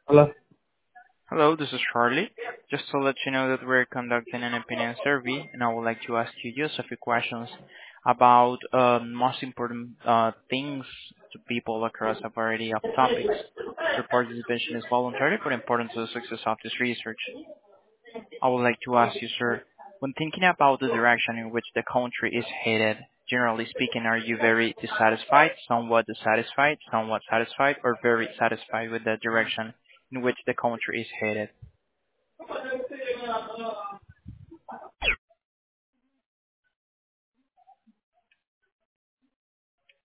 Hello. Hello, this is Charlie. Just to let you know that we're conducting an opinion survey, and I would like to ask you just a few questions about most important things to people across a variety of topics. Your participation is voluntary but important to the success of this research. I would like to ask you, sir, when thinking about the direction in which the country is headed, generally speaking, are you very dissatisfied, somewhat satisfied, or very satisfied with the direction in which the country is headed?